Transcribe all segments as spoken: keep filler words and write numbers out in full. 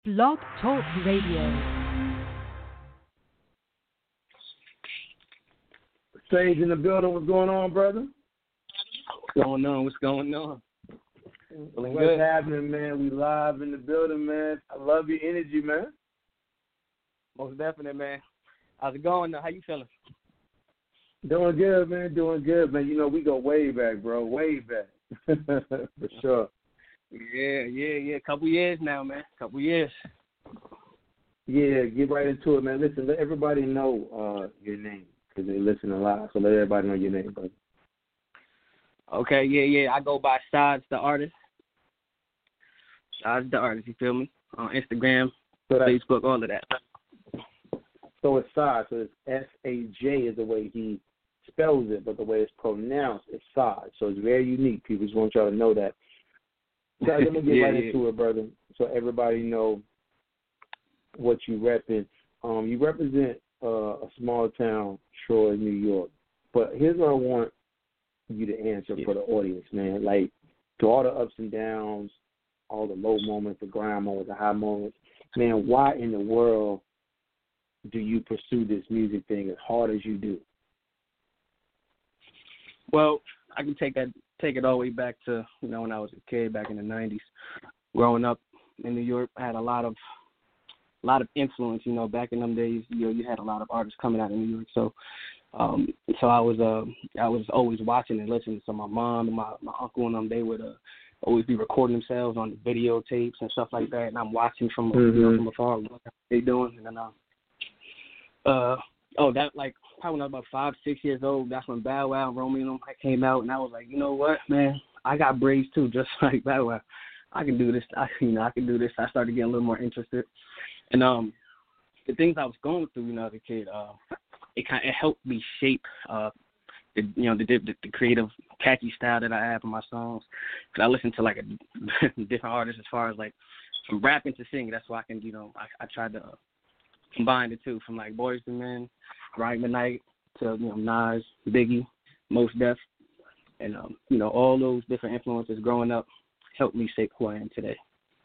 Blog Talk Radio. Sage in the building. What's going on, brother? What's going on? What's going on? Feeling What's good. happening, man? We live in the building, man. I love your energy, man. Most definitely, man. How's it going? How you feeling? Doing good, man. Doing good, man. You know, we go way back, bro. Way back. For sure. Yeah, yeah, yeah. Couple years now, man. Couple years. Yeah, get right into it, man. Listen, let everybody know uh, your name because they listen a lot. So let everybody know your name, brother. Okay, yeah, yeah. I go by Sides the Artist. Sides the Artist, you feel me? On Instagram, so Facebook, all of that. So it's Saj. So it's S A J is the way he spells it, but the way it's pronounced, it's Saj. So it's very unique. People just want y'all to know that. So let me get yeah, right yeah. into it, brother, so everybody know what you repping. Um, you represent uh, a small town, Troy, New York. But here's what I want you to answer yeah. for the audience, man. Like, to all the ups and downs, all the low moments, the grind moments, the high moments, man, why in the world do you pursue this music thing as hard as you do? Well, I can take that, take it all the way back to, you know, when I was a kid back in the nineties. Growing up in New York, I had a lot of, a lot of influence. You know, back in them days, you know, you had a lot of artists coming out of New York. So, um, so I was, uh, I was always watching and listening. So my mom and my, my uncle and them, they would uh, always be recording themselves on the videotapes and stuff like that. And I'm watching from, mm-hmm. you know, from afar what they doing. And then, uh, uh, oh, that like probably when I was about five, six years old. That's when Bow Wow and Romeo and them came out, and I was like, you know what, man, I got braids too, just like Bow Wow. I can do this. I, you know, I can do this. I started getting a little more interested, and um, the things I was going through, you know, as a kid, uh, it kind it helped me shape, uh, the you know, the, the the creative, catchy style that I have in my songs. Cause I listen to like a different artists as far as like from rapping to singing. That's why I can, you know, I, I tried to. Uh, combine the two, from like Boyz two Men, Ryan McKnight to, you know, Nas, Biggie, Mos Def, and um, you know, all those different influences growing up helped me shape who I am today.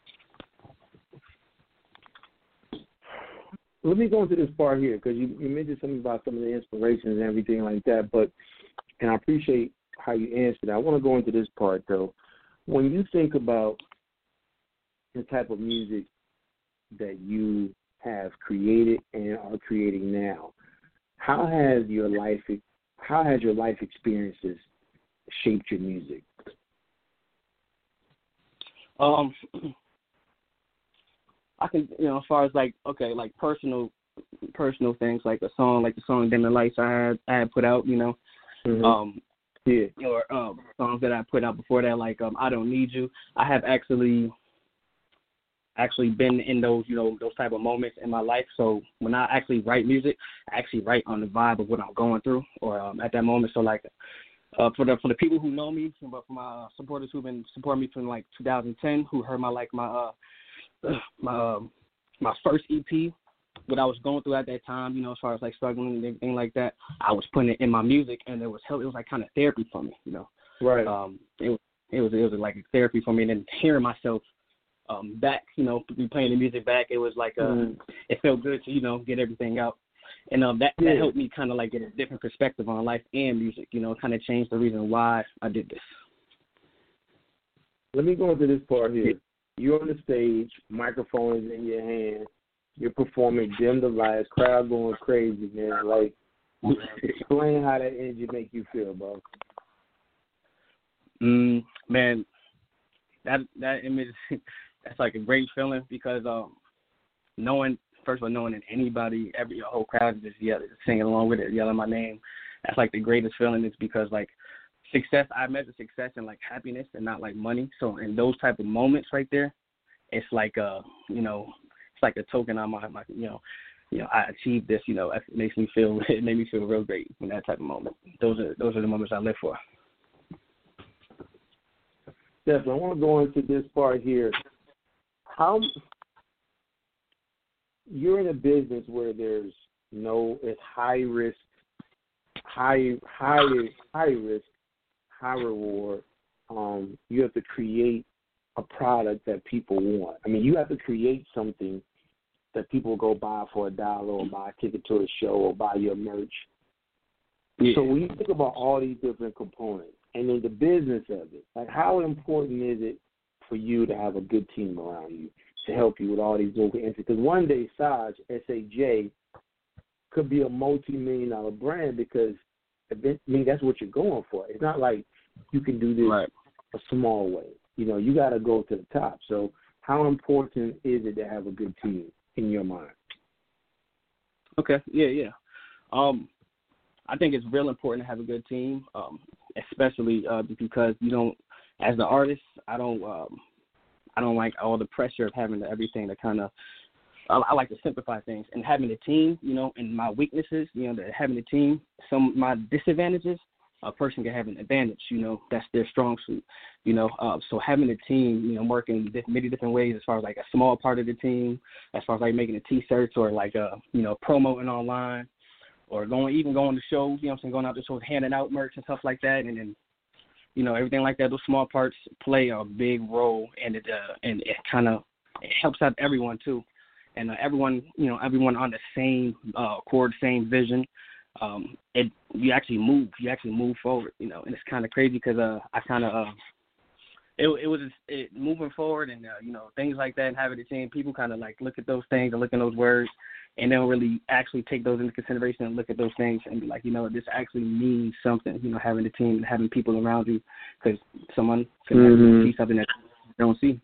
Let me go into this part here because you, you mentioned something about some of the inspirations and everything like that, but and I appreciate how you answered. I want to go into this part though. When you think about the type of music that you have created and are creating now, how has your life how has your life experiences shaped your music? Um, I can, you know, as far as like okay, like personal personal things, like a song, like the song "Dim the Lights" I had I had put out, you know, mm-hmm. um, yeah, or um, songs that I put out before that, like um, "I Don't Need You." I have actually. actually been in those, you know, those type of moments in my life. So when I actually write music, I actually write on the vibe of what I'm going through or um, at that moment. So like uh, for the for the people who know me, but for my uh, supporters who've been supporting me from like two thousand ten, who heard my like my uh my uh, my first E P, what I was going through at that time, you know, as far as like struggling and everything like that, I was putting it in my music, and it was help. It was like kind of therapy for me, you know. Right. Um. It was it was it was like therapy for me, and then hearing myself. Um, back, you know, be playing the music back. It was like, uh, mm. it felt good to, you know, get everything out. And um, that, yeah. that helped me kind of like get a different perspective on life and music, you know, kind of changed the reason why I did this. Let me go into this part here. You're on the stage, microphone is in your hand, you're performing Dim the Lights, crowd going crazy, man. Like, explain how that energy make you feel, bro. Mm, man, that that image... That's like a great feeling because um, knowing, first of all, knowing that anybody, every whole crowd is just yelling, singing along with it, yelling my name. That's like the greatest feeling. It's because like success, I measure success in like happiness and not like money. So in those type of moments right there, it's like uh, you know, it's like a token on my, my you know, you know, I achieved this. You know, it makes me feel, it made me feel real great in that type of moment. Those are those are the moments I live for. Definitely, I want to go into this part here. How you're in a business where there's no, it's high risk, high, high, high risk, high reward. Um, you have to create a product that people want. I mean, you have to create something that people go buy for a dollar or buy a ticket to a show or buy your merch. Yeah. So when you think about all these different components and then the business of it, like how important is it for you to have a good team around you to help you with all these local entities? Because one day Saj, S A J, could be a multi-million dollar brand because I mean, that's what you're going for. It's not like you can do this right. a small way. You know, you got to go to the top. So how important is it to have a good team in your mind? Okay, yeah, yeah. Um, I think it's real important to have a good team, um, especially uh, because you don't, as the artist, I don't, um, I don't like all the pressure of having to, everything to kind of. I, I like to simplify things, and having a team, you know, and my weaknesses, you know, that having a team, some of my disadvantages, a person can have an advantage, you know, that's their strong suit, you know. Uh, so having a team, you know, working diff- many different ways as far as like a small part of the team, as far as like making the T-shirts or like, uh, you know, promoting online or going, even going to shows, you know what I'm saying, going out to shows, handing out merch and stuff like that. And then, you know, everything like that, those small parts play a big role, and it, uh, and it kind of it helps out everyone too. And uh, everyone, you know, everyone on the same uh, chord, same vision. Um, it you actually move, you actually move forward, you know, and it's kind of crazy because uh, I kind of uh, it it was it, moving forward and uh, you know, things like that, and having a team. People kind of like look at those things and look at those words, and they'll really actually take those into consideration and look at those things and be like, you know, this actually means something. You know, having a team and having people around you, because someone can mm-hmm. see something that they don't see.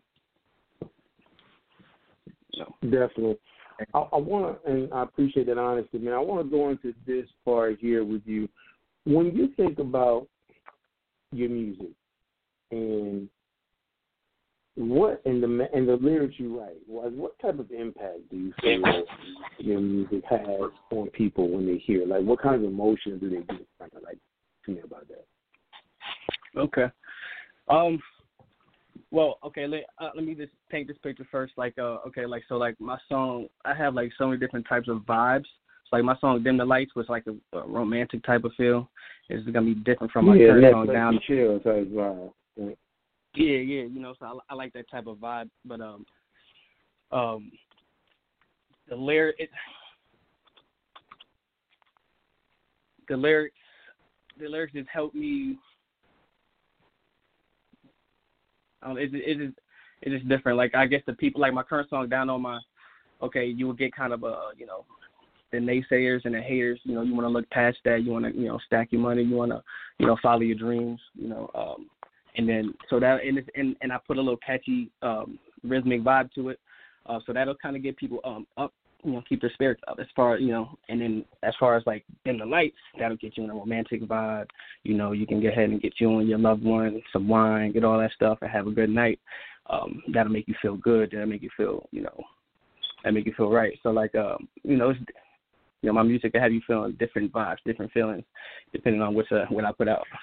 So. Definitely. I, I want to, and I appreciate that honesty, man. I want to go into this part here with you. When you think about your music and what and the and the lyrics you write, what, what type of impact do you feel your music has on people when they hear it? Like, what kind of emotions do they get? Like, like, tell me about that. Okay. Um. Well, okay, let, uh, let me just paint this picture first. Like, uh, okay, like, so, like, my song, I have, like, so many different types of vibes. So, like, my song, Dim the Lights, was, like, a, a romantic type of feel. It's going to be different from my yeah, current song, Down. Chill type vibe. Yeah. yeah, yeah, you know, so I, I like that type of vibe. But, um, um, the lyric, it, the lyrics, the lyrics just help me. Um, it, it is it is different. Like, I guess the people, like my current song, Down on My, okay, you would get kind of a, you know, the naysayers and the haters. You know, you want to look past that. You want to, you know, stack your money. You want to, you know, follow your dreams. You know, um, and then so that and it's, and and I put a little catchy um, rhythmic vibe to it. Uh, so that'll kind of get people um up, you know, keep their spirits up as far, you know, and then as far as like Dim the Lights, that'll get you in a romantic vibe. You know, you can go ahead and get you and your loved one some wine, get all that stuff, and have a good night. Um, that'll make you feel good. That'll make you feel, you know, that make you feel right. So like, um, you know, it's, you know, my music will have you feeling different vibes, different feelings, depending on which uh, what I put out.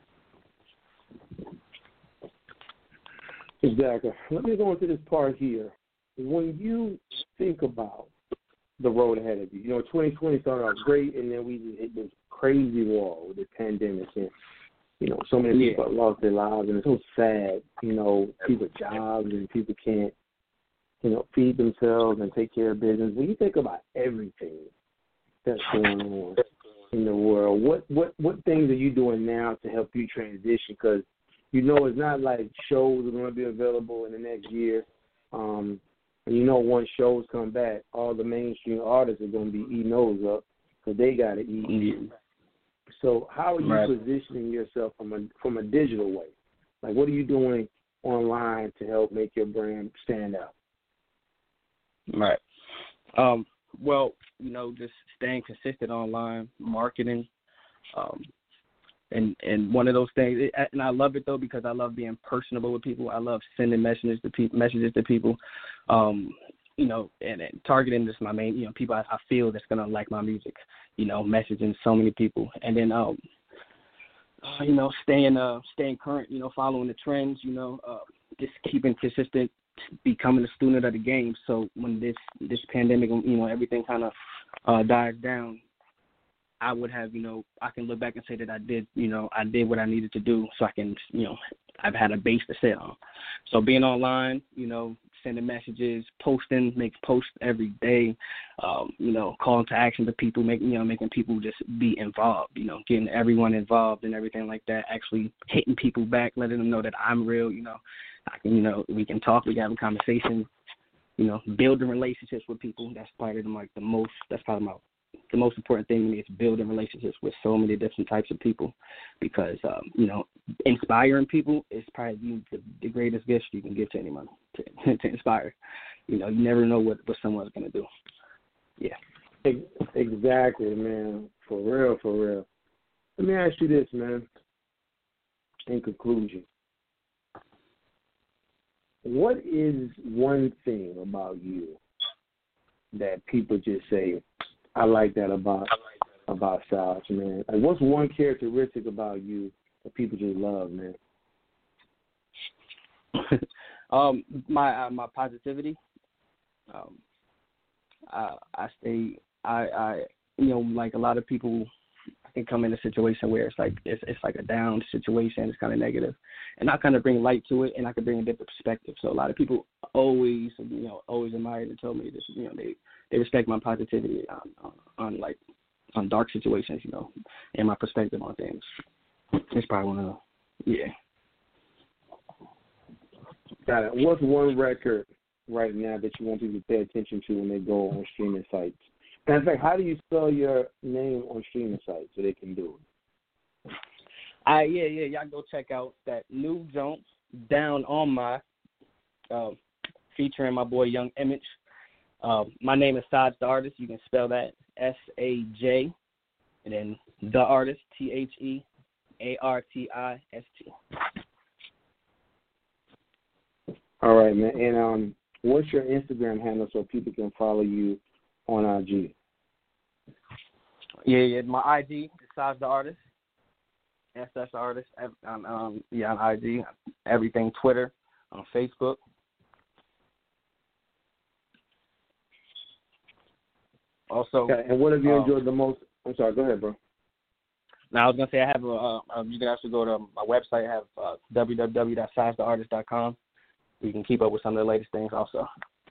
Exactly. Let me go into this part here. When you think about the road ahead of you, you know, twenty twenty started out great, and then we just hit this crazy wall with this pandemic, and, you know, so many yeah. people have lost their lives, and it's so sad, you know, people jobs and people can't, you know, feed themselves and take care of business. When you think about everything that's going on in the world, what, what, what things are you doing now to help you transition? Because, you know, it's not like shows are going to be available in the next year. Um, and you know, once shows come back, all the mainstream artists are going to be eating those up because they got to eat. Mm-hmm. So how are you right. positioning yourself from a from a digital way? Like, what are you doing online to help make your brand stand out? Right. Um, well, you know, just staying consistent online, marketing, um, and and one of those things. It, and I love it though because I love being personable with people. I love sending messages to people. Messages to people. Um, you know, and, and targeting just my main, you know, people I, I feel that's gonna like my music. You know, messaging so many people, and then um, uh, you know, staying uh staying current. You know, following the trends. You know, uh, just keeping consistent. Becoming a student of the game. So when this this pandemic, you know, everything kind of uh, dies down, I would have, you know, I can look back and say that I did, you know, I did what I needed to do so I can, you know, I've had a base to sit on. So being online, you know, sending messages, posting, make posts every day, um, you know, calling to action to people, making, you know, making people just be involved, you know, getting everyone involved and everything like that, actually hitting people back, letting them know that I'm real, you know, I can, you know, we can talk, we can have a conversation, you know, building relationships with people. That's probably the, like the most, that's probably my, the most important thing to me is building relationships with so many different types of people because, um, you know, inspiring people is probably the, the greatest gift you can give to anyone, to, to inspire. You know, you never know what, what someone's going to do. Yeah. Exactly, man. For real, for real. Let me ask you this, man, in conclusion. What is one thing about you that people just say, I like that about about Saj, man? Like, what's one characteristic about you that people just love, man? um, my uh, my positivity. Um, I I stay. I I you know, like a lot of people, I can come in a situation where it's like it's it's like a down situation. It's kind of negative, and I kind of bring light to it, and I can bring a different perspective. So a lot of people always, you know, always admired and told me this. You know, they they respect my positivity on, on, on like on dark situations, you know, and my perspective on things. It's probably one of the, yeah. Got it. What's one record right now that you want people to pay attention to when they go on streaming sites? And in fact, how do you spell your name on streaming sites so they can do it? I yeah yeah y'all go check out that new Jones Down on My, uh, featuring my boy Young Image. Um, my name is Saj the Artist. You can spell that S A J, and then the Artist, T H E A R T I S T. All right, man. And um, what's your Instagram handle so people can follow you on I G? Yeah, yeah. My I G is Saj the Artist. S S Artist. Um, um, yeah, on I G. Everything. Twitter, on Facebook. Also, okay. And what have you um, enjoyed the most? I'm sorry. Go ahead, bro. Now I was gonna say I have a. Uh, um, you can actually go to my website. I have uh, w w w dot saj the artist dot com. You can keep up with some of the latest things also.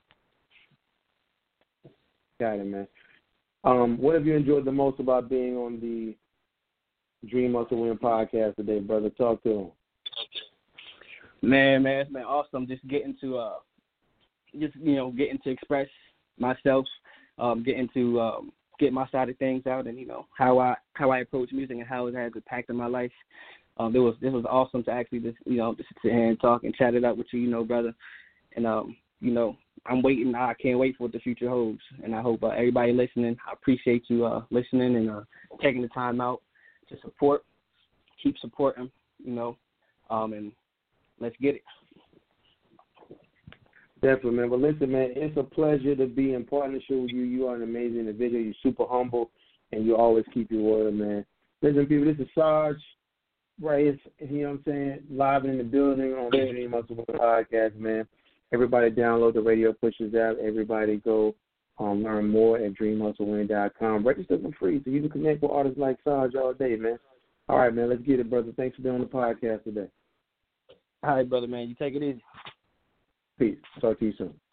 Got it, man. Um, what have you enjoyed the most about being on the Dream Hustle Win podcast today, brother? Talk to him. Man, man, it's been awesome. Just getting to, uh, just you know, getting to express myself, um, getting to um, get my side of things out, and you know how I how I approach music and how it has impacted my life. Um, it was this was awesome to actually just you know just sit here and talk and chat it up with you, you know, brother. And um, you know, I'm waiting. I can't wait for what the future holds, and I hope uh, everybody listening. I appreciate you uh, listening and uh, taking the time out to support. Keep supporting, you know, um, and let's get it. Definitely, man. But listen, man, it's a pleasure to be in partnership with you. You are an amazing individual. You're super humble, and you always keep your word, man. Listen, people, this is Saj, right? It's, you know what I'm saying? Live in the building on the Dream Hustle Win podcast, man. Everybody download the Radio Pushers app. Everybody go um, learn more at dream hustle win dot com. Register for free so you can connect with artists like Saj all day, man. All right, man, let's get it, brother. Thanks for doing the podcast today. All right, brother, man. You take it easy. Peace. Talk to you soon.